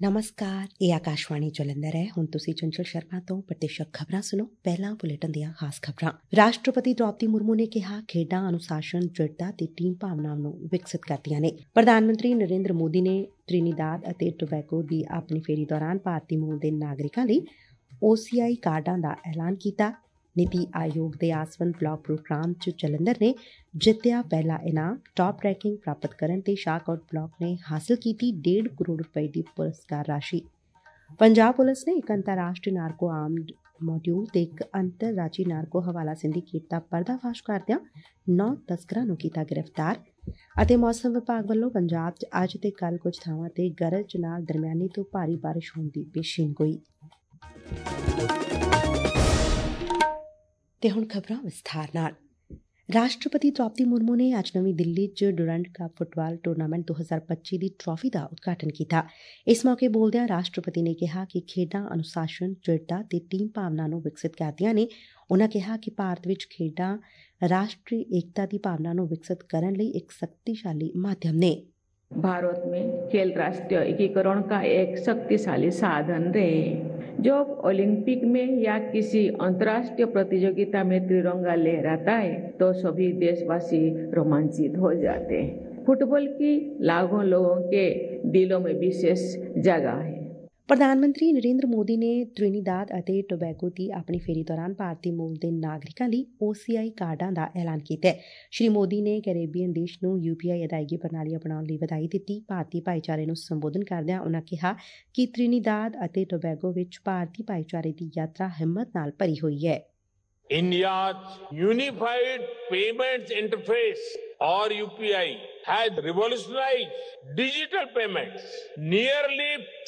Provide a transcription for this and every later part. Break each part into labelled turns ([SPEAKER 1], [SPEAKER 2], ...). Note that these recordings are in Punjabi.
[SPEAKER 1] ਨਮਸਕਾਰ, ਇਹ ਆਕਾਸ਼ਵਾਣੀ ਜਲੰਧਰ ਹੈ। ਹੁਣ ਤੁਸੀਂ ਚੰਚਲ ਸ਼ਰਮਾ ਤੋਂ ਪ੍ਰਤੀਸ਼ਤ ਖਬਰਾਂ ਸੁਣੋ। ਪਹਿਲਾਂ ਬੁਲੇਟਿਨ ਦੀਆਂ ਖਾਸ ਖਬਰਾਂ। ਰਾਸ਼ਟਰਪਤੀ ਦ੍ਰੌਪਦੀ ਮੁਰਮੂ ਨੇ ਕਿਹਾ, ਖੇਡਾਂ ਅਨੁਸ਼ਾਸਨ, ਦ੍ਰਿੜਤਾ ਤੇ ਟੀਮ ਭਾਵਨਾ ਨੂੰ ਵਿਕਸਿਤ ਕਰਦੀਆਂ ਨੇ। ਪ੍ਰਧਾਨ ਮੰਤਰੀ ਨਰਿੰਦਰ ਮੋਦੀ ਨੇ ਤ੍ਰਿਨੀਦਾਦ ਅਤੇ ਟੋਬੈਗੋ ਦੀ ਆਪਣੀ ਫੇਰੀ ਦੌਰਾਨ ਭਾਰਤੀ ਮੂਲ ਦੇ ਨਾਗਰਿਕਾਂ ਲਈ OCI ਕਾਰਡਾਂ ਦਾ ਐਲਾਨ ਕੀਤਾ। ਨੀਤੀ ਆਯੋਗ ਦੇ ਆਸਵੰਦ ਬਲਾਕ ਪ੍ਰੋਗਰਾਮ 'ਚ ਜਲੰਧਰ ਨੇ ਜਿੱਤਿਆ ਪਹਿਲਾ ਇਨਾਮ। ਟਾਪ ਰੈਂਕਿੰਗ ਪ੍ਰਾਪਤ ਕਰਨ ਤੇ ਸ਼ਾਹਕੋਟ ਬਲਾਕ ਨੇ ਹਾਸਲ ਕੀਤੀ 1.5 ਕਰੋੜ ਰੁਪਏ ਦੀ ਪੁਰਸਕਾਰ ਰਾਸ਼ੀ। ਪੰਜਾਬ ਪੁਲਿਸ ਨੇ ਇੱਕ ਅੰਤਰਰਾਸ਼ਟਰੀ ਨਾਰਕੋ ਆਰਮਡ ਮੋਡਿਊਲ ਤੇ ਇੱਕ ਅੰਤਰਰਾਜੀ ਨਾਰਕੋ ਹਵਾਲਾ ਸਿੰਡੀਕੇਟ ਦਾ ਪਰਦਾਫਾਸ਼ ਕਰਦਿਆਂ 9 ਤਸਕਰਾਂ ਨੂੰ ਕੀਤਾ ਗ੍ਰਿਫਤਾਰ। ਅਤੇ ਮੌਸਮ ਵਿਭਾਗ ਵੱਲੋਂ ਪੰਜਾਬ 'ਚ ਅੱਜ ਤੇ ਕੱਲ੍ਹ ਕੁਝ ਥਾਵਾਂ ਤੇ ਗਰਜ ਨਾਲ ਦਰਮਿਆਨੀ ਤੋਂ ਭਾਰੀ ਬਾਰਿਸ਼ ਹੋਣ ਦੀ ਪੇਸ਼ੀਨਗੋਈ। ਤੇ ਹੁਣ ਖਬਰਾਂ ਵਿਸਥਾਰ ਨਾਲ। ਰਾਸ਼ਟਰਪਤੀ ਦ੍ਰੌਪਦੀ ਮੁਰਮੂ ਨੇ ਅੱਜ ਨਵੀਂ ਦਿੱਲੀ 'ਚ ਡੁਰੰਡ ਕੱਪ ਫੁੱਟਬਾਲ ਟੂਰਨਾਮੈਂਟ 2025 ਦੀ ਟਰਾਫੀ ਦਾ ਉਦਘਾਟਨ ਕੀਤਾ। ਇਸ ਮੌਕੇ ਬੋਲਦਿਆਂ ਰਾਸ਼ਟਰਪਤੀ ਨੇ ਕਿਹਾ ਕਿ ਖੇਡਾਂ ਅਨੁਸ਼ਾਸਨ, ਦ੍ਰਿੜਤਾ ਤੇ ਟੀਮ ਭਾਵਨਾ ਨੂੰ ਵਿਕਸਿਤ ਕਰਦੀਆਂ ਨੇ। ਉਨ੍ਹਾਂ ਕਿਹਾ ਕਿ ਭਾਰਤ ਵਿੱਚ ਖੇਡਾਂ ਰਾਸ਼ਟਰੀ ਏਕਤਾ ਦੀ ਭਾਵਨਾ ਨੂੰ ਵਿਕਸਿਤ ਕਰਨ ਲਈ ਇੱਕ शक्तिशाली माध्यम ने।
[SPEAKER 2] भारत में खेल राष्ट्रीय एकीकरण का एक शक्तिशाली साधन रहे। जब ओलंपिक में या किसी अंतर्राष्ट्रीय प्रतियोगिता में तिरंगा लहराता है तो सभी देशवासी रोमांचित हो जाते हैं। फुटबॉल की लाखों लोगों के दिलों में विशेष जगह है।
[SPEAKER 1] ਪ੍ਰਧਾਨ ਮੰਤਰੀ ਨਰਿੰਦਰ ਮੋਦੀ ਨੇ ਤ੍ਰਿਨੀਦਾਦ ਅਤੇ ਟੋਬੈਗੋ ਦੀ ਆਪਣੀ ਫੇਰੀ ਦੌਰਾਨ ਭਾਰਤੀ ਮੂਲ ਦੇ ਨਾਗਰਿਕਾਂ ਲਈ OCI ਕਾਰਡਾਂ ਦਾ ਐਲਾਨ ਕੀਤਾ। ਸ਼੍ਰੀ ਮੋਦੀ ਨੇ ਕੈਰੇਬੀਅਨ ਦੇਸ਼ ਨੂੰ UPI ਅਦਾਇਗੀ ਪ੍ਰਣਾਲੀ ਅਪਣਾਉਣ ਲਈ ਵਧਾਈ ਦਿੱਤੀ। ਭਾਰਤੀ ਭਾਈਚਾਰੇ ਨੂੰ ਸੰਬੋਧਨ ਕਰਦਿਆਂ ਉਨ੍ਹਾਂ ਕਿਹਾ ਕਿ ਤ੍ਰਿਨੀਦਾਦ ਅਤੇ ਟੋਬੈਗੋ ਵਿੱਚ ਭਾਰਤੀ ਭਾਈਚਾਰੇ ਦੀ ਯਾਤਰਾ ਹਿੰਮਤ ਨਾਲ ਭਰੀ ਹੋਈ ਹੈ।
[SPEAKER 3] India's unified payments interface or UPI has revolutionized digital payments. Nearly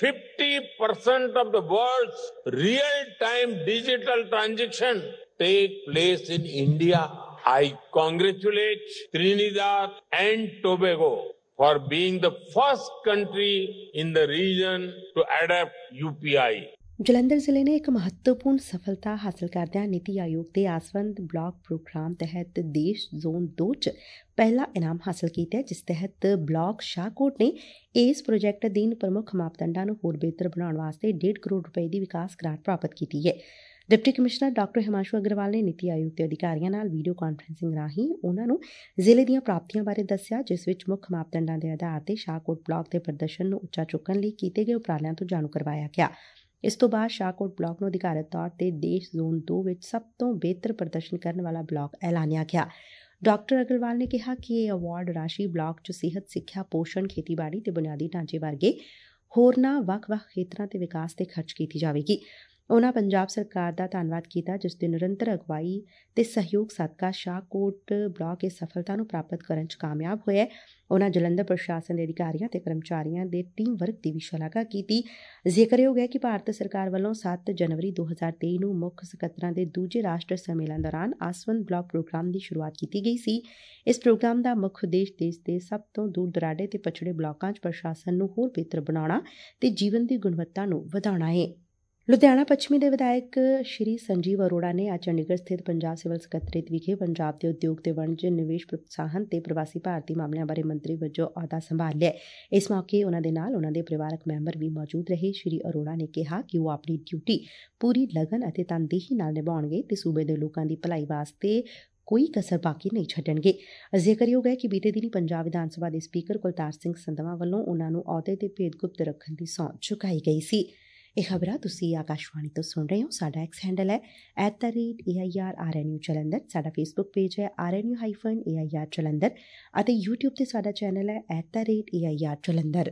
[SPEAKER 3] 50% of the world's real-time digital transactions take place in India. I congratulate Trinidad and Tobago for being the first country in the region to adopt UPI.
[SPEAKER 1] Jalandhar ਜ਼ਿਲ੍ਹੇ ਨੇ ਇੱਕ ਮਹੱਤਵਪੂਰਨ ਸਫਲਤਾ ਹਾਸਲ ਕਰਦਿਆਂ ਨੀਤੀ ਆਯੋਗ ਦੇ ਆਸਵੰਦ ਬਲਾਕ ਪ੍ਰੋਗਰਾਮ ਤਹਿਤ ਦੇਸ਼ ਜ਼ੋਨ 2 'ਚ ਪਹਿਲਾ ਇਨਾਮ ਹਾਸਲ ਕੀਤਾ, ਜਿਸ ਤਹਿਤ ਬਲਾਕ ਸ਼ਾਹਕੋਟ ਨੇ ਇਸ ਪ੍ਰੋਜੈਕਟ ਅਧੀਨ ਪ੍ਰਮੁੱਖ ਮਾਪਦੰਡਾਂ ਨੂੰ ਹੋਰ ਬਿਹਤਰ ਬਣਾਉਣ ਵਾਸਤੇ 1.5 ਕਰੋੜ ਰੁਪਏ ਦੀ ਵਿਕਾਸ ਗ੍ਰਾਂਟ ਪ੍ਰਾਪਤ ਕੀਤੀ ਹੈ। Deputy commissioner doctor Himanshu Agarwal ਨੇ ਨੀਤੀ ਆਯੋਗ ਦੇ ਅਧਿਕਾਰੀਆਂ ਨਾਲ ਵੀਡੀਓ ਕਾਨਫਰੰਸਿੰਗ ਰਾਹੀਂ ਉਨ੍ਹਾਂ ਨੂੰ ਜ਼ਿਲ੍ਹੇ ਦੀਆਂ ਪ੍ਰਾਪਤੀਆਂ ਬਾਰੇ ਦੱਸਿਆ, ਜਿਸ ਵਿੱਚ ਮੁੱਖ ਮਾਪਦੰਡਾਂ ਦੇ ਆਧਾਰ ਤੇ ਸ਼ਾਹਕੋਟ ਬਲਾਕ ਦੇ ਪ੍ਰਦਰਸ਼ਨ ਨੂੰ ਉੱਚਾ ਚੁੱਕਣ ਲਈ ਕੀਤੇ ਗਏ ਉਪਰਾਲਿਆਂ ਤੋਂ ਜਾਣੂ ਕਰਵਾਇਆ ਗਿਆ। ਇਸ ਤੋਂ ਬਾਅਦ ਸ਼ਾਹਕੋਟ ਬਲਾਕ ਨੂੰ ਅਧਿਕਾਰਤ ਤੌਰ ਤੇ ਦੇਸ਼ ਜ਼ੋਨ 2 ਵਿੱਚ ਸਭ ਤੋਂ ਬਿਹਤਰ ਪ੍ਰਦਰਸ਼ਨ ਕਰਨ ਵਾਲਾ ਬਲਾਕ ਐਲਾਨਿਆ ਗਿਆ। ਡਾਕਟਰ ਅਗਰਵਾਲ ਨੇ ਕਿਹਾ ਕਿ ਇਹ ਅਵਾਰਡ ਰਾਸ਼ੀ ਬਲਾਕ 'ਚ ਸਿਹਤ, ਸਿੱਖਿਆ, ਪੋਸ਼ਣ, ਖੇਤੀਬਾੜੀ ਤੇ ਬੁਨਿਆਦੀ ਢਾਂਚੇ ਵਰਗੇ ਹੋਰਨਾਂ ਵੱਖ-ਵੱਖ ਖੇਤਰਾਂ ਤੇ ਵਿਕਾਸ ਤੇ ਖਰਚ ਕੀਤੀ ਜਾਵੇਗੀ। ਉਨ੍ਹਾਂ ਪੰਜਾਬ ਸਰਕਾਰ ਦਾ ਧੰਨਵਾਦ ਕੀਤਾ, ਜਿਸ ਦੀ ਨਿਰੰਤਰ ਅਗਵਾਈ ਤੇ ਸਹਿਯੋਗ ਸਦਕਾ ਸ਼ਾਹਕੋਟ ਬਲਾਕ ਇਸ ਸਫਲਤਾ ਨੂੰ ਪ੍ਰਾਪਤ ਕਰਨ 'ਚ ਕਾਮਯਾਬ ਹੋਇਆ। ਉਨ੍ਹਾਂ ਜਲੰਧਰ ਪ੍ਰਸ਼ਾਸਨ ਦੇ ਅਧਿਕਾਰੀਆਂ ਤੇ ਕਰਮਚਾਰੀਆਂ ਦੇ ਟੀਮ ਵਰਕ ਦੀ ਵੀ ਸ਼ਲਾਘਾ ਕੀਤੀ। ਜ਼ਿਕਰਯੋਗ ਹੈ ਕਿ ਭਾਰਤ ਸਰਕਾਰ ਵੱਲੋਂ 7 ਜਨਵਰੀ 2023 ਨੂੰ ਮੁੱਖ ਸਕੱਤਰਾਂ ਦੇ ਦੂਜੇ ਰਾਸ਼ਟਰੀ ਸੰਮੇਲਨ ਦੌਰਾਨ ਆਸਵੰਦ ਬਲਾਕ ਪ੍ਰੋਗਰਾਮ ਦੀ ਸ਼ੁਰੂਆਤ ਕੀਤੀ ਗਈ ਸੀ। ਇਸ ਪ੍ਰੋਗਰਾਮ ਦਾ ਮੁੱਖ ਉਦੇਸ਼ ਦੇਸ਼ ਦੇ ਸਭ ਤੋਂ ਦੂਰ ਦੁਰਾਡੇ ਤੇ ਪਛੜੇ ਬਲਾਕਾਂ 'ਚ ਪ੍ਰਸ਼ਾਸਨ ਨੂੰ ਹੋਰ ਬਿਹਤਰ ਬਣਾਉਣਾ ਤੇ ਜੀਵਨ ਦੀ ਗੁਣਵੱਤਾ ਨੂੰ ਵਧਾਉਣਾ ਹੈ। ਲੁਧਿਆਣਾ ਪੱਛਮੀ ਦੇ ਵਿਧਾਇਕ ਸ਼੍ਰੀ ਸੰਜੀਵ ਅਰੋੜਾ ਨੇ ਅੱਜ ਚੰਡੀਗੜ੍ਹ ਸਥਿਤ ਪੰਜਾਬ ਸਿਵਲ ਸਕੱਤਰੇਤ ਵਿਖੇ ਪੰਜਾਬ ਦੇ ਉਦਯੋਗ ਤੇ ਵਣਜ, ਨਿਵੇਸ਼ ਪ੍ਰੋਤਸਾਹਨ ਤੇ ਪ੍ਰਵਾਸੀ ਭਾਰਤੀ ਮਾਮਲਿਆਂ ਬਾਰੇ ਮੰਤਰੀ ਵਜੋਂ ਅਹੁਦਾ ਸੰਭਾਲ ਲਿਆ। ਇਸ ਮੌਕੇ ਉਨ੍ਹਾਂ ਦੇ ਨਾਲ ਉਨ੍ਹਾਂ ਦੇ ਪਰਿਵਾਰਕ ਮੈਂਬਰ ਵੀ ਮੌਜੂਦ ਰਹੇ। ਸ਼੍ਰੀ ਅਰੋੜਾ ਨੇ ਕਿਹਾ ਕਿ ਉਹ ਆਪਣੀ ਡਿਊਟੀ ਪੂਰੀ ਲਗਨ ਅਤੇ ਤਨਦੇਹੀ ਨਾਲ ਨਿਭਾਉਣਗੇ ਤੇ ਸੂਬੇ ਦੇ ਲੋਕਾਂ ਦੀ ਭਲਾਈ ਵਾਸਤੇ ਕੋਈ ਕਸਰ ਬਾਕੀ ਨਹੀਂ ਛੱਡਣਗੇ। ਜ਼ਿਕਰਯੋਗ ਹੈ ਕਿ ਬੀਤੇ ਦਿਨੀ ਪੰਜਾਬ ਵਿਧਾਨ ਸਭਾ ਦੇ ਸਪੀਕਰ ਕੁਲਤਾਰ ਸਿੰਘ ਸੰਧਵਾਂ ਵੱਲੋਂ ਉਨ੍ਹਾਂ ਨੂੰ ਅਹੁਦੇ ਤੇ ਭੇਦ ਗੁਪਤ ਰੱਖਣ ਦੀ ਸਹੁੰ ਚੁਕਾਈ ਗਈ ਸੀ। ਇਹ ਖਬਰਾਂ ਤੁਸੀਂ ਆਕਾਸ਼ਵਾਣੀ ਤੋਂ ਸੁਣ ਰਹੇ ਹੋ। ਸਾਡਾ ਐਕਸ ਹੈਂਡਲ ਹੈ @AIRRNU ਜਲੰਧਰ। ਸਾਡਾ ਫੇਸਬੁੱਕ ਪੇਜ ਹੈ RNU-AIR ਜਲੰਧਰ ਅਤੇ YouTube ਤੇ ਸਾਡਾ ਚੈਨਲ ਹੈ @AIR ਜਲੰਧਰ।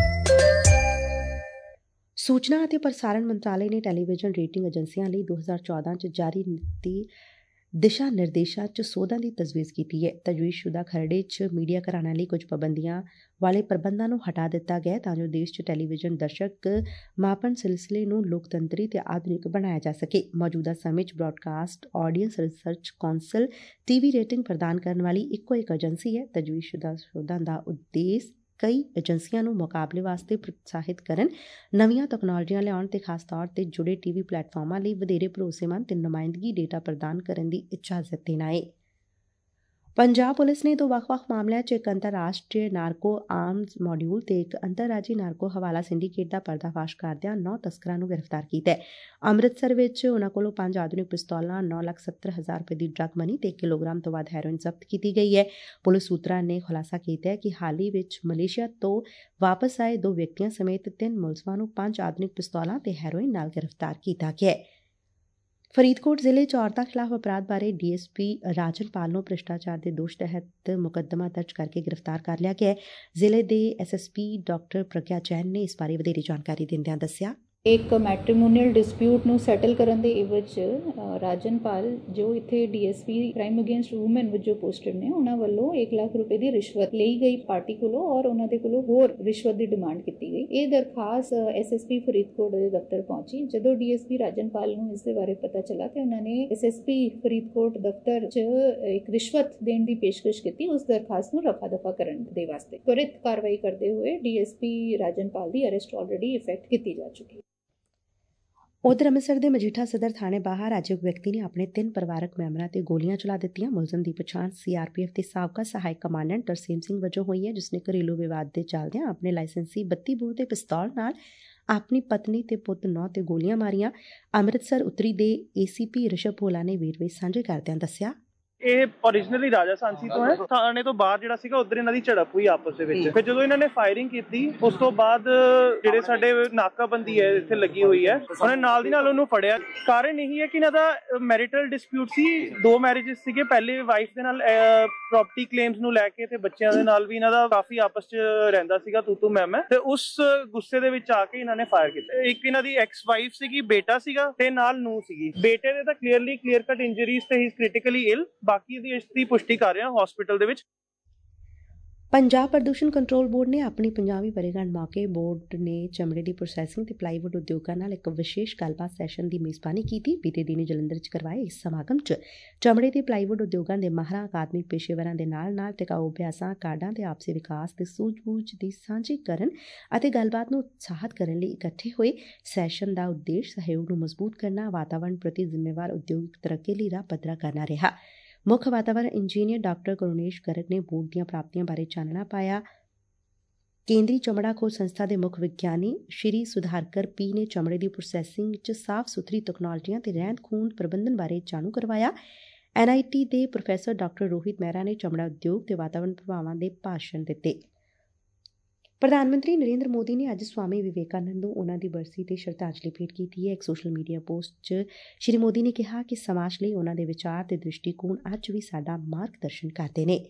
[SPEAKER 1] ਸੂਚਨਾ ਅਤੇ ਪ੍ਰਸਾਰਣ ਮੰਤਰਾਲੇ ਨੇ ਟੈਲੀਵਿਜ਼ਨ ਰੇਟਿੰਗ ਏਜੰਸੀਆਂ ਲਈ 2014 'ਚ ਜਾਰੀ ਨੀਤੀ ਦਿਸ਼ਾ ਨਿਰਦੇਸ਼ਾਂ 'ਚ ਸੋਧਾਂ ਦੀ ਤਜਵੀਜ਼ ਕੀਤੀ ਹੈ। ਤਜਵੀਜ਼ਸ਼ੁਦਾ ਖਰੜੇ 'ਚ ਮੀਡੀਆ ਘਰਾਣਿਆਂ ਲਈ ਕੁਝ ਪਾਬੰਦੀਆਂ ਵਾਲੇ ਪ੍ਰਬੰਧਾਂ ਨੂੰ ਹਟਾ ਦਿੱਤਾ ਗਿਆ ਤਾਂ ਜੋ ਦੇਸ਼ 'ਚ ਟੈਲੀਵਿਜ਼ਨ ਦਰਸ਼ਕ ਮਾਪਨ ਸਿਲਸਿਲੇ ਨੂੰ ਲੋਕਤੰਤਰੀ ਤੇ ਆਧੁਨਿਕ ਬਣਾਇਆ ਜਾ ਸਕੇ। ਮੌਜੂਦਾ ਸਮੇਂ 'ਚ broadcast audience research council TV rating ਪ੍ਰਦਾਨ ਕਰਨ ਵਾਲੀ ਇੱਕੋ ਇੱਕ ਏਜੰਸੀ ਹੈ। ਤਜਵੀਜ਼ਸ਼ੁਦਾ ਸੋਧਾਂ ਦਾ ਉਦੇਸ਼ ਕਈ ਏਜੰਸੀਆਂ ਨੂੰ ਮੁਕਾਬਲੇ ਵਾਸਤੇ ਪ੍ਰੋਤਸਾਹਿਤ ਕਰਨ, ਨਵੀਆਂ ਤਕਨਾਲੋਜੀਆਂ ਲਿਆਉਣ ਤੇ ਖਾਸ ਤੌਰ ਤੇ ਜੁੜੇ TV ਪਲੇਟਫਾਰਮਾਂ ਲਈ ਵਧੇਰੇ ਭਰੋਸੇਮੰਦ ਤੇ ਨੁਮਾਇੰਦਗੀ ਡੇਟਾ ਪ੍ਰਦਾਨ ਕਰਨ ਦੀ ਇਜਾਜ਼ਤ ਦੇਣਾ ਹੈ। ਪੰਜਾਬ ਪੁਲਿਸ ਨੇ ਦੋ ਵੱਖ-ਵੱਖ ਮਾਮਲਿਆਂ 'ਚ ਇੱਕ ਅੰਤਰਰਾਸ਼ਟਰੀ ਨਾਰਕੋ ਆਰਮਜ਼ ਮੋਡਿਊਲ ਤੇ ਇੱਕ ਅੰਤਰਰਾਜੀ ਨਾਰਕੋ ਹਵਾਲਾ ਸਿੰਡੀਕੇਟ ਦਾ ਪਰਦਾਫਾਸ਼ ਕਰਦਿਆਂ 9 ਤਸਕਰਾਂ ਨੂੰ ਗ੍ਰਿਫਤਾਰ ਕੀਤਾ ਹੈ। ਅੰਮ੍ਰਿਤਸਰ ਵਿੱਚ ਉਨ੍ਹਾਂ ਕੋਲੋਂ 5 ਆਧੁਨਿਕ ਪਿਸਤੌਲਾਂ, 9,70,000 ਰੁਪਏ ਦੀ ਡਰੱਗ ਮਨੀ ਤੇ 1 ਕਿਲੋਗ੍ਰਾਮ ਤੋਂ ਵੱਧ ਹੈਰੋਇਨ ਜ਼ਬਤ ਕੀਤੀ ਗਈ ਹੈ। ਪੁਲਿਸ ਸੂਤਰਾਂ ਨੇ ਖੁਲਾਸਾ ਕੀਤਾ ਹੈ ਕਿ ਹਾਲ ਹੀ ਵਿੱਚ ਮਲੇਸ਼ੀਆ ਤੋਂ ਵਾਪਸ ਆਏ 2 ਵਿਅਕਤੀਆਂ ਸਮੇਤ 3 ਮੁਲਜ਼ਮਾਂ ਨੂੰ 5 ਆਧੁਨਿਕ ਪਿਸਤੌਲਾਂ ਤੇ ਹੈਰੋਇਨ ਨਾਲ ਗ੍ਰਿਫਤਾਰ ਕੀਤਾ ਗਿਆ ਹੈ। ਫਰੀਦਕੋਟ ਜ਼ਿਲ੍ਹੇ 'ਚ ਔਰਤਾਂ ਖਿਲਾਫ ਅਪਰਾਧ ਬਾਰੇ ਡੀਐਸਪੀ ਰਾਜਨਪਾਲ ਨੂੰ ਭ੍ਰਿਸ਼ਟਾਚਾਰ ਦੇ ਦੋਸ਼ ਤਹਿਤ ਮੁਕੱਦਮਾ ਦਰਜ ਕਰਕੇ ਗ੍ਰਿਫਤਾਰ ਕਰ ਲਿਆ ਗਿਆ ਹੈ। ਜ਼ਿਲ੍ਹੇ ਦੇ ਐਸਐਸਪੀ ਡਾਕਟਰ ਪ੍ਰਗਿਆ ਜੈਨ ਨੇ ਇਸ ਬਾਰੇ ਵਧੇਰੇ ਜਾਣਕਾਰੀ ਦਿੰਦਿਆਂ ਦੱਸਿਆ,
[SPEAKER 4] ਇੱਕ ਮੈਟਰੀਮੋਨੀਅਲ ਡਿਸਪਿਊਟ ਨੂੰ ਸੈਟਲ ਕਰਨ ਦੇ ਇਵਜ ਰਾਜਨਪਾਲ ਜੋ ਇੱਥੇ ਡੀਐਸਪੀ ਕ੍ਰਾਈਮ ਅਗੇਂਸਟ ਵੂਮਨ ਵਜੋਂ ਪੋਸਟਡ ਨੇ, ਉਹਨਾਂ ਵੱਲੋਂ 1 ਲੱਖ ਰੁਪਏ ਦੀ ਰਿਸ਼ਵਤ ਲਈ ਗਈ ਪਾਰਟੀ ਕੋਲੋਂ ਔਰ ਉਹਨਾਂ ਦੇ ਕੋਲੋਂ ਹੋਰ ਰਿਸ਼ਵਤ ਦੀ ਡਿਮਾਂਡ ਕੀਤੀ ਗਈ। ਇਹ ਦਰਖਾਸਤ ਐਸਐਸਪੀ ਫਰੀਦਕੋਟ ਦੇ ਦਫ਼ਤਰ ਪਹੁੰਚੀ। ਜਦੋਂ ਡੀਐਸਪੀ ਰਾਜਨਪਾਲ ਨੂੰ ਇਸ ਦੇ ਬਾਰੇ ਪਤਾ ਚੱਲਾ ਤੇ ਉਹਨਾਂ ਨੇ ਐਸਐਸਪੀ ਫਰੀਦਕੋਟ ਦਫ਼ਤਰ 'ਚ ਇੱਕ ਰਿਸ਼ਵਤ ਦੇਣ ਦੀ ਪੇਸ਼ਕਸ਼ ਕੀਤੀ। ਉਸ ਦਰਖਾਸਤ ਨੂੰ ਰਫਾ ਦਫਾ ਕਰਨ ਦੇ ਵਾਸਤੇ ਤੁਰੰਤ ਕਾਰਵਾਈ ਕਰਦੇ ਹੋਏ ਡੀਐਸਪੀ ਰਾਜਨਪਾਲ ਦੀ ਅਰੈਸਟ ਆਲਰੇਡੀ ਇਫੈਕਟ ਕੀਤੀ ਜਾ ਚੁੱਕੀ ਹੈ।
[SPEAKER 1] ਉਧਰ ਅੰਮ੍ਰਿਤਸਰ ਦੇ ਮਜੀਠਾ ਸਦਰ ਥਾਣੇ ਬਾਹਰ ਅੱਜ ਇੱਕ ਵਿਅਕਤੀ ਨੇ ਆਪਣੇ 3 ਪਰਿਵਾਰਕ ਮੈਂਬਰਾਂ ਤੇ ਗੋਲੀਆਂ ਚਲਾ ਦਿੱਤੀਆਂ। ਮੁਲਜ਼ਮ ਦੀ ਪਛਾਣ ਸੀਆਰਪੀਐਫ ਦੇ ਸਾਬਕਾ ਸਹਾਇਕ ਕਮਾਂਡੈਂਟ ਤਰਸੇਮ ਸਿੰਘ ਵਜੋਂ ਹੋਈ ਹੈ, ਜਿਸ ਨੇ ਘਰੇਲੂ ਵਿਵਾਦ ਦੇ ਚੱਲਦਿਆਂ ਆਪਣੇ ਲਾਇਸੈਂਸੀ 32 ਬੋਰ ਦੇ ਪਿਸਤੌਲ ਨਾਲ ਆਪਣੀ ਪਤਨੀ ਤੇ ਪੁੱਤ 9 ਤੇ ਗੋਲੀਆਂ ਮਾਰੀਆਂ। ਅੰਮ੍ਰਿਤਸਰ ਉੱਤਰੀ ਦੇ ਏਸੀਪੀ ਰਿਸ਼ਭ ਭੋਲਾ ਨੇ ਵੇਰਵੇ ਸਾਂਝੇ ਕਰਦਿਆਂ ਦੱਸਿਆ,
[SPEAKER 5] ਇਹ ਓਰੀਜਨਲੀ ਰਾਜਾ ਸਾਂਸੀ ਤੋਂ ਹੈ। ਥਾਣੇ ਤੋਂ ਬਾਹਰ ਜਿਹੜਾ ਸੀਗਾ ਉਧਰ ਇਹਨਾਂ ਦੀ ਝੜਪ ਹੋਈ ਆਪਸ ਦੇ ਵਿੱਚ। ਫਿਰ ਜਦੋਂ ਇਹਨਾਂ ਨੇ ਫਾਇਰਿੰਗ ਕੀਤੀ ਉਸ ਤੋਂ ਬਾਅਦ ਜਿਹੜੇ ਸਾਡੇ ਨਾਕਾਬੰਦੀ ਹੈ ਇੱਥੇ ਲੱਗੀ ਹੋਈ ਹੈ, ਉਹਨੇ ਨਾਲ ਦੀ ਨਾਲ ਉਹਨੂੰ ਫੜਿਆ। ਕਾਰਨ ਇਹੀ ਹੈ ਕਿ ਇਹਨਾਂ ਦਾ ਮੈਰਿਟਲ ਡਿਸਪਿਊਟ ਸੀ। 2 ਮੈਰਿਜਸ ਸੀਗੇ। ਪਹਿਲੇ ਵਾਈਫ ਦੇ ਨਾਲ ਪ੍ਰੋਪਰਟੀ ਕਲੇਮਸ ਨੂੰ ਲੈ ਕੇ ਤੇ ਬੱਚਿਆਂ ਦੇ ਨਾਲ ਵੀ ਇਹਨਾਂ ਦਾ ਕਾਫੀ ਆਪਸ 'ਚ ਰਹਿੰਦਾ ਸੀਗਾ ਤੂੰ ਮੈਂ ਤੇ ਉਸ ਗੁੱਸੇ ਦੇ ਵਿੱਚ ਆ ਕੇ ਇਹਨਾਂ ਨੇ ਫਾਇਰ ਕੀਤਾ। ਇੱਕ ਇਹਨਾਂ ਦੀ ਐਕਸ ਵਾਈਫ ਸੀਗੀ, ਬੇਟਾ ਸੀਗਾ ਤੇ ਨਾਲ ਨੂੰਹ ਸੀਗੀ। ਬੇਟੇ ਦੇ ਤਾਂ ਕਲੀਅਰ ਕਟ ਇੰਜਰੀਜ਼ ਤੇ ਹੀ ਕ੍ਰਿਟੀਕਲੀ ਇਲ, ਬਾਕੀ ਦੀ ਇਸ ਦੀ ਪੁਸ਼ਟੀ ਕਰ ਰਹੇ ਹਾਂ ਹਸਪੀਟਲ ਦੇ ਵਿੱਚ।
[SPEAKER 1] ਪੰਜਾਬ ਪ੍ਰਦੂਸ਼ਣ ਕੰਟਰੋਲ ਬੋਰਡ ਨੇ ਆਪਣੀ 50ਵੀਂ ਵਰ੍ਹੇਗੰਢ ਮੌਕੇ ਬੋਰਡ ਨੇ ਚਮੜੇ ਦੀ ਪ੍ਰੋਸੈਸਿੰਗ ਤੇ ਪਲਾਈਵੁੱਡ ਉਦਯੋਗਾਂ ਨਾਲ ਇੱਕ ਵਿਸ਼ੇਸ਼ ਗੱਲਬਾਤ ਸੈਸ਼ਨ ਦੀ ਮੇਜ਼ਬਾਨੀ ਕੀਤੀ। ਬੀਤੇ ਦਿਨੀ ਜਲੰਧਰ 'ਚ ਕਰਵਾਏ ਇਸ ਸਮਾਗਮ 'ਚ ਚਮੜੇ ਤੇ ਪਲਾਈਵੁੱਡ ਉਦਯੋਗਾਂ ਦੇ ਮਾਹਰਾਂ, ਅਕਾਦਮਿਕ ਪੇਸ਼ੇਵਰਾਂ ਦੇ ਨਾਲ ਟਿਕਾਊ ਅਭਿਆਸਾਂ, ਕਾਢਾਂ ਤੇ ਆਪਸੀ ਵਿਕਾਸ ਤੇ ਸੂਝ-ਬੂਝ ਦੀ ਸਾਂਝੀ ਕਰਨ ਅਤੇ ਗੱਲਬਾਤ ਨੂੰ ਉਤਸ਼ਾਹਿਤ ਕਰਨ ਲਈ ਇਕੱਠੇ ਹੋਏ। ਸੈਸ਼ਨ ਦਾ ਉਦੇਸ਼ ਸਹਿਯੋਗ ਨੂੰ ਮਜ਼ਬੂਤ ਕਰਨਾ, ਵਾਤਾਵਰਣ ਪ੍ਰਤੀ ਜ਼ਿੰਮੇਵਾਰ ਉਦਯੋਗਿਕ ਤਰੱਕੀ ਲਈ ਰਾਹ ਪੱਧਰਾ ਕਰਨਾ ਰਿਹਾ। ਮੁੱਖ ਵਾਤਾਵਰਣ ਇੰਜੀਨੀਅਰ ਡਾਕਟਰ ਕਰੁਣੇਸ਼ ਗਰਗ ਨੇ ਬੋਰਡ ਦੀਆਂ ਪ੍ਰਾਪਤੀਆਂ ਬਾਰੇ ਚਾਨਣਾ ਪਾਇਆ। ਕੇਂਦਰੀ ਚਮੜਾ ਖੋਜ ਸੰਸਥਾ ਦੇ ਮੁੱਖ ਵਿਗਿਆਨੀ ਸ਼੍ਰੀ ਸੁਧਾਕਰ ਪੀ ਨੇ ਚਮੜੇ ਦੀ ਪ੍ਰੋਸੈਸਿੰਗ 'ਚ ਸਾਫ਼ ਸੁਥਰੀ ਤਕਨਾਲੋਜੀਆਂ ਤੇ ਰਹਿੰਦ ਖੂੰਹਦ ਪ੍ਰਬੰਧਨ ਬਾਰੇ ਜਾਣੂ ਕਰਵਾਇਆ। NIT ਦੇ ਪ੍ਰੋਫੈਸਰ ਡਾਕਟਰ ਰੋਹਿਤ ਮਹਿਰਾ ਨੇ ਚਮੜਾ ਉਦਯੋਗ ਤੇ ਵਾਤਾਵਰਣ ਪ੍ਰਭਾਵਾਂ ਦੇ ਭਾਸ਼ਣ ਦਿੱਤੇ। ਪ੍ਰਧਾਨ ਮੰਤਰੀ ਨਰਿੰਦਰ ਮੋਦੀ ਨੇ ਅੱਜ ਸਵਾਮੀ ਵਿਵੇਕਾਨੰਦ ਨੂੰ ਉਨ੍ਹਾਂ ਦੀ ਬਰਸੀ ਤੇ ਸ਼ਰਧਾਂਜਲੀ ਭੇਟ ਕੀਤੀ ਹੈ। ਇੱਕ ਸੋਸ਼ਲ ਮੀਡੀਆ ਪੋਸਟ 'ਚ ਸ਼੍ਰੀ ਮੋਦੀ ਨੇ ਕਿਹਾ ਕਿ ਸਮਾਜ ਲਈ ਉਨ੍ਹਾਂ ਦੇ ਵਿਚਾਰ ਤੇ ਦ੍ਰਿਸ਼ਟੀਕੋਣ ਅੱਜ ਵੀ ਸਾਡਾ ਮਾਰਗਦਰਸ਼ਨ ਕਰਦੇ ਨੇ।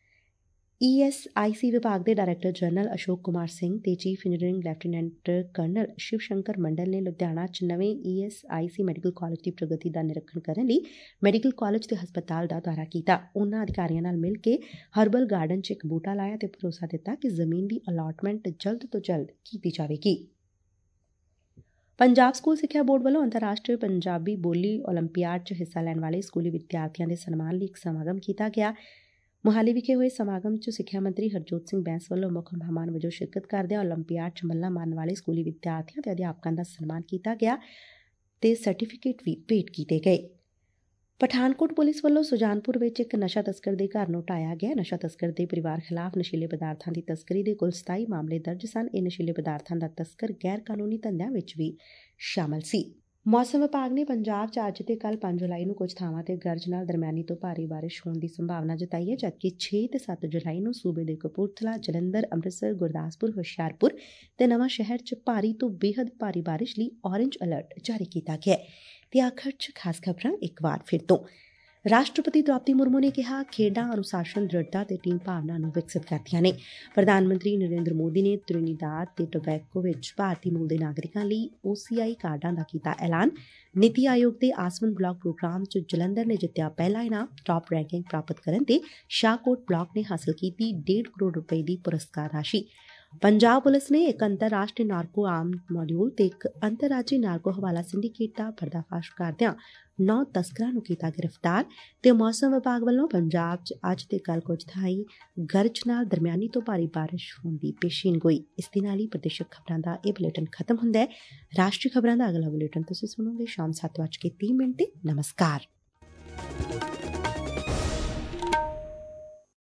[SPEAKER 1] ESIC ਵਿਭਾਗ ਦੇ ਡਾਇਰੈਕਟਰ ਜਨਰਲ ਅਸ਼ੋਕ ਕੁਮਾਰ ਸਿੰਘ ਤੇ chief engineering lieutenant colonel Shiv Shankar Mandal ਨੇ ਲੁਧਿਆਣਾ 'ਚ ਨਵੇਂ ESIC ਮੈਡੀਕਲ ਕਾਲਜ ਦੀ ਪ੍ਰਗਤੀ ਦਾ ਨਿਰੀਖਣ ਕਰਨ ਲਈ ਮੈਡੀਕਲ ਕਾਲਜ ਤੇ ਹਸਪਤਾਲ ਦਾ ਦੌਰਾ ਕੀਤਾ। ਉਨ੍ਹਾਂ ਅਧਿਕਾਰੀਆਂ ਨਾਲ ਮਿਲ ਕੇ ਹਰਬਲ ਗਾਰਡਨ 'ਚ ਇੱਕ ਬੂਟਾ ਲਾਇਆ ਤੇ ਭਰੋਸਾ ਦਿੱਤਾ ਕਿ ਜ਼ਮੀਨ ਦੀ ਅਲਾਟਮੈਂਟ ਜਲਦ ਤੋਂ ਜਲਦ ਕੀਤੀ ਜਾਵੇਗੀ। ਪੰਜਾਬ ਸਕੂਲ ਸਿੱਖਿਆ ਬੋਰਡ ਵੱਲੋਂ ਅੰਤਰਰਾਸ਼ਟਰੀ ਪੰਜਾਬੀ ਬੋਲੀ ਓਲੰਪੀਆਡ 'ਚ ਹਿੱਸਾ ਲੈਣ ਵਾਲੇ ਸਕੂਲੀ ਵਿਦਿਆਰਥੀਆਂ ਦੇ ਸਨਮਾਨ ਲਈ ਇੱਕ ਸਮਾਗਮ ਕੀਤਾ ਗਿਆ। ਮੁਹਾਲੀ ਵਿਖੇ ਹੋਏ ਸਮਾਗਮ 'ਚ ਸਿੱਖਿਆ ਮੰਤਰੀ ਹਰਜੋਤ ਸਿੰਘ ਬੈਂਸ ਵੱਲੋਂ ਮੁੱਖ ਮਹਿਮਾਨ ਵਜੋਂ ਸ਼ਿਰਕਤ ਕਰਦਿਆਂ ਓਲੰਪੀਆਡ 'ਚ ਮੱਲਾਂ ਮਾਰਨ ਵਾਲੇ ਸਕੂਲੀ ਵਿਦਿਆਰਥੀਆਂ ਤੇ ਅਧਿਆਪਕਾਂ ਦਾ ਸਨਮਾਨ ਕੀਤਾ ਗਿਆ ਤੇ ਸਰਟੀਫਿਕੇਟ ਵੀ ਭੇਟ ਕੀਤੇ ਗਏ। ਪਠਾਨਕੋਟ ਪੁਲਿਸ ਵੱਲੋਂ ਸੁਜਾਨਪੁਰ ਵਿੱਚ ਇੱਕ ਨਸ਼ਾ ਤਸਕਰ ਦੇ ਘਰ ਨੂੰ ਢਾਇਆ ਗਿਆ। ਨਸ਼ਾ ਤਸਕਰ ਦੇ ਪਰਿਵਾਰ ਖਿਲਾਫ ਨਸ਼ੀਲੇ ਪਦਾਰਥਾਂ ਦੀ ਤਸਕਰੀ ਦੇ ਕੁੱਲ 27 ਮਾਮਲੇ ਦਰਜ ਸਨ। ਇਹ ਨਸ਼ੀਲੇ ਪਦਾਰਥਾਂ ਦਾ ਤਸਕਰ ਗੈਰ ਕਾਨੂੰਨੀ ਧੰਦਿਆਂ ਵਿੱਚ ਵੀ ਸ਼ਾਮਲ ਸੀ। ਮੌਸਮ ਵਿਭਾਗ ਨੇ ਪੰਜਾਬ 'ਚ ਅੱਜ ਤੇ ਕੱਲ੍ਹ 5 ਜੁਲਾਈ ਨੂੰ ਕੁਝ ਥਾਵਾਂ ਤੇ ਗਰਜ ਨਾਲ ਦਰਮਿਆਨੀ ਤੋਂ ਭਾਰੀ ਬਾਰਿਸ਼ ਹੋਣ ਦੀ ਸੰਭਾਵਨਾ ਜਤਾਈ ਹੈ, ਜਦਕਿ 6 ਤੇ 7 ਜੁਲਾਈ ਨੂੰ ਸੂਬੇ ਦੇ ਕਪੂਰਥਲਾ, ਜਲੰਧਰ, ਅੰਮ੍ਰਿਤਸਰ, ਗੁਰਦਾਸਪੁਰ, ਹੁਸ਼ਿਆਰਪੁਰ ਤੇ ਨਵਾਂ ਸ਼ਹਿਰ 'ਚ ਭਾਰੀ ਤੋਂ ਬੇਹੱਦ ਭਾਰੀ ਬਾਰਿਸ਼ ਲਈ ਔਰੇਂਜ ਅਲਰਟ ਜਾਰੀ ਕੀਤਾ ਗਿਆ ਹੈ। ਤੇ ਆਖਰ 'ਚ ਖਾਸ ਖਬਰਾਂ ਇੱਕ ਵਾਰ ਫਿਰ ਤੋਂ। ਰਾਸ਼ਟਰਪਤੀ ਦ੍ਰੌਪਦੀ ਮੁਰਮੂ ਨੇ ਕਿਹਾ, ਖੇਡਾਂ ਅਨੁਸ਼ਾਸਨ, ਦ੍ਰਿੜਤਾ ਤੇ ਟੀਮ ਭਾਵਨਾ ਨੂੰ ਵਿਕਸਿਤ ਕਰਦੀਆਂ ਨੇ। ਪ੍ਰਧਾਨ ਮੰਤਰੀ ਨਰਿੰਦਰ ਮੋਦੀ ਨੇ ਤ੍ਰਿਨੀਦਾਦ ਤੇ ਟੋਬੈਗੋ ਵਿੱਚ ਭਾਰਤੀ ਮੂਲ ਦੇ ਨਾਗਰਿਕਾਂ ਲਈ OCI ਕਾਰਡਾਂ ਦਾ ਕੀਤਾ ਐਲਾਨ। ਨੀਤੀ ਆਯੋਗ ਦੇ ਆਸਵਨ ਬਲਾਕ ਪ੍ਰੋਗਰਾਮ 'ਚ ਜਲੰਧਰ ਨੇ ਜਿੱਤਿਆ ਪਹਿਲਾ ਇਨਾਮ। ਟਾਪ ਰੈਂਕਿੰਗ ਪ੍ਰਾਪਤ ਕਰਨ ਤੇ ਸ਼ਾਹਕੋਟ ਬਲਾਕ ਨੇ ਹਾਸਲ ਕੀਤੀ 1.5 ਕਰੋੜ ਰੁਪਏ ਦੀ ਪੁਰਸਕਾਰ ਰਾਸ਼ੀ। ਪੰਜਾਬ ਪੁਲਿਸ ਨੇ ਇੱਕ ਅੰਤਰਰਾਸ਼ਟਰੀ ਨਾਰਕੋ ਆਰਮਜ਼ ਮੋਡਿਊਲ ਤੇ ਇੱਕ ਅੰਤਰਰਾਜੀ ਨਾਰਕੋ ਹਵਾਲਾ ਸਿੰਡੀਕੇਟ ਦਾ ਪਰਦਾਫਾਸ਼ ਕਰਦਿਆਂ 9 ਤਸਕਰਾਂ ਨੂੰ ਕੀਤਾ ਗ੍ਰਿਫਤਾਰ। ਤੇ ਮੌਸਮ ਵਿਭਾਗ ਵੱਲੋਂ ਪੰਜਾਬ 'ਚ ਅੱਜ ਤੇ ਕੱਲ੍ਹ ਕੁਝ ਥਾਈਂ ਗਰਜ ਨਾਲ ਦਰਮਿਆਨੀ ਤੋਂ ਭਾਰੀ ਬਾਰਿਸ਼ ਹੋਣ ਦੀ ਪੇਸ਼ੀਨਗੋਈ। ਇਸ ਦੇ ਨਾਲ ਹੀ ਪ੍ਰਦੇਸ਼ਕ ਖਬਰਾਂ ਦਾ ਇਹ ਬੁਲੇਟਿਨ ਖਤਮ ਹੁੰਦਾ ਹੈ। ਰਾਸ਼ਟਰੀ ਖਬਰਾਂ ਦਾ ਅਗਲਾ ਬੁਲੇਟਿਨ ਤੁਸੀਂ ਸੁਣੋਗੇ ਸ਼ਾਮ 7:30 ਤੇ। ਨਮਸਕਾਰ।